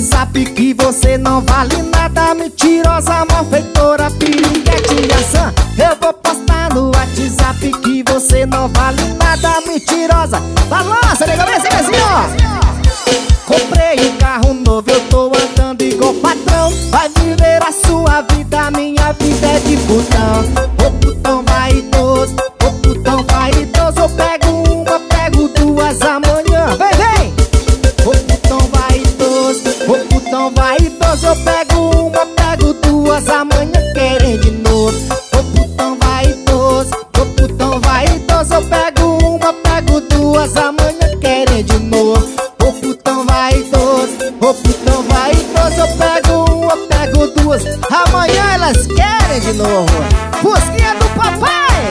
WhatsApp que você não vale nada. Mentirosa, malfeitora, piriguete e ação. Eu vou postar no WhatsApp que você não vale nada. Mentirosa, balança, nega, vem assim, ó. Comprei um carro novo, eu tô andando igual patrão. Vai viver a sua vida, minha vida é de putão. Ô putão vaidoso, ô putão vaidoso. Eu pego uma, pego duas amanhã. Vem, vem! Ô putão vaidoso, ô putão vaidoso. Eu pego uma, pego duas amanhã, querem de novo. Ô putão vaidoso, ô putão vaidoso. Eu pego uma, pego duas amanhã, querem de novo. Ô putão vaidoso, ô putão vaidoso. Eu pego uma, pego duas, amanhã elas querem de novo. Fusquinha do papai,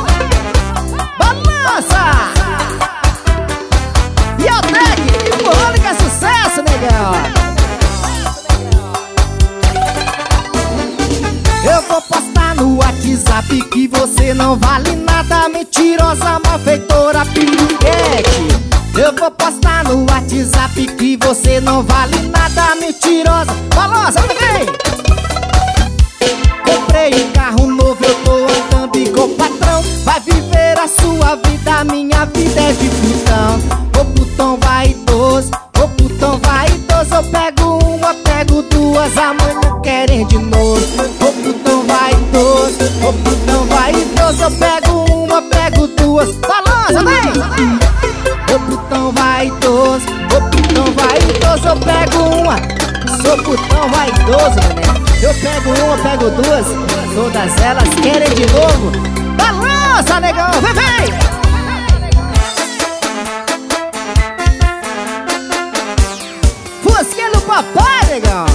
balança! E o Tec, empurrando que é sucesso, negão. Eu vou postar no WhatsApp que você não vale nada. Mentirosa, malfeitora, piriguete. Eu vou postar no WhatsApp que você não vale nada. Mentirosa, balança, vem! Comprei um carro novo, eu tô andando igual patrão. Vai viver a sua vida, minha vida é de putão. Ô putão vaidoso, ô putão vaidoso. Eu pego uma, pego duas, amanhã querem de novo. Ô putão vaidoso, ô putão vaidoso. Eu pego uma, pego duas, balança, vem! Ô putão vaidoso, ô putão vaidoso. Eu pego uma, sou putão vaidoso, neném. Eu pego uma, pego duas, todas elas querem de novo. Balança, negão, vem, vem! Fusquinha do papai, negão.